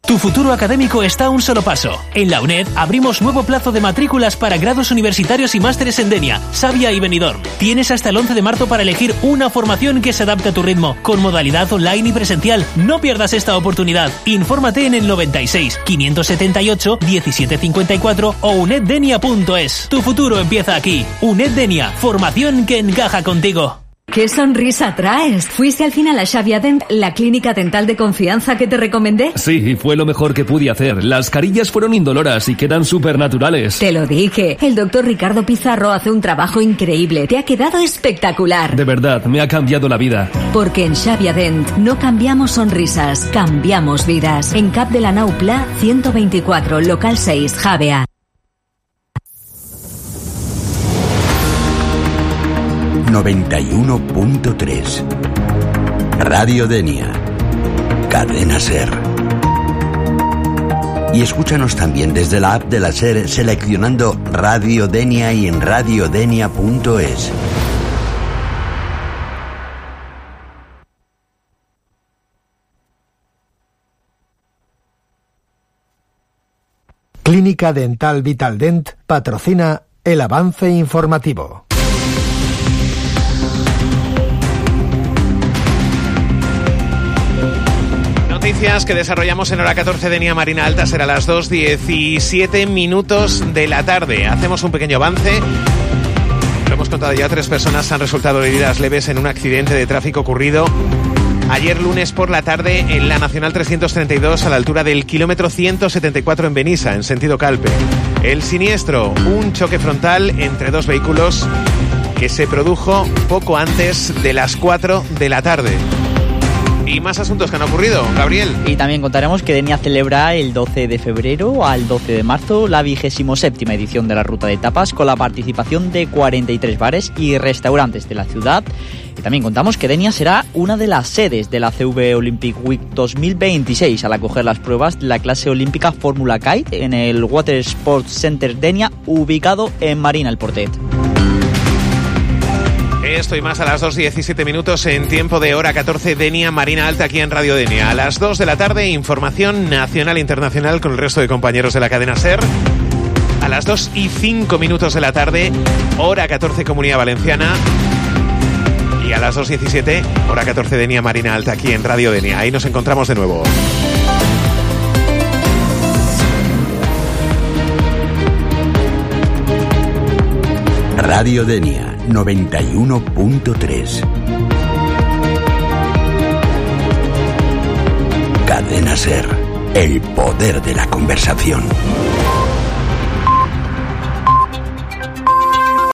Tu futuro académico está a un solo paso. En la UNED abrimos nuevo plazo de matrículas para grados universitarios y másteres en Denia, Savia y Benidorm. Tienes hasta el 11 de marzo para elegir una formación que se adapte a tu ritmo, con modalidad online y presencial. No pierdas esta oportunidad. Infórmate en el 96 578 1754 o uneddenia.es. Tu futuro empieza aquí. UNED Denia, formación que encaja contigo. ¿Qué sonrisa traes? ¿Fuiste al final a Xavia Dent, la clínica dental de confianza que te recomendé? Sí, fue lo mejor que pude hacer. Las carillas fueron indoloras y quedan súper naturales. Te lo dije. El doctor Ricardo Pizarro hace un trabajo increíble. Te ha quedado espectacular. De verdad, me ha cambiado la vida. Porque en Xavia Dent no cambiamos sonrisas, cambiamos vidas. En Cap de la Nau Pla, 124, local 6, Javea. 91.3 Radio Denia, Cadena SER. Y escúchanos también desde la app de la SER seleccionando Radio Denia y en radiodenia.es. Clínica Dental Vitaldent patrocina el avance informativo. Noticias que desarrollamos en hora 14 de Denia Marina Alta. Será a las 2:17 de la tarde. Hacemos un pequeño avance. Lo hemos contado ya, 3 personas han resultado heridas leves en un accidente de tráfico ocurrido ayer lunes por la tarde en la Nacional 332 a la altura del kilómetro 174 en Benissa, en sentido Calpe. El siniestro, un choque frontal entre 2 vehículos que se produjo poco antes de las 4 de la tarde. Y más asuntos que han ocurrido, Gabriel. Y también contaremos que Denia celebra el 12 de febrero al 12 de marzo la 27ª edición de la Ruta de Tapas con la participación de 43 bares y restaurantes de la ciudad. Y también contamos que Denia será una de las sedes de la CV Olympic Week 2026 al acoger las pruebas de la clase olímpica Fórmula Kite en el Water Sports Center Denia, ubicado en Marina El Portet. Esto y más a las 2:17 en tiempo de hora 14 Denia Marina Alta aquí en Radio Denia. A las 2 de la tarde, información nacional e internacional con el resto de compañeros de la cadena SER. A las 2:05 de la tarde, hora 14 Comunidad Valenciana. Y a las 2:17, hora 14 Denia Marina Alta aquí en Radio Denia. Ahí nos encontramos de nuevo. Radio Denia 91.3 Cadena SER, el poder de la conversación.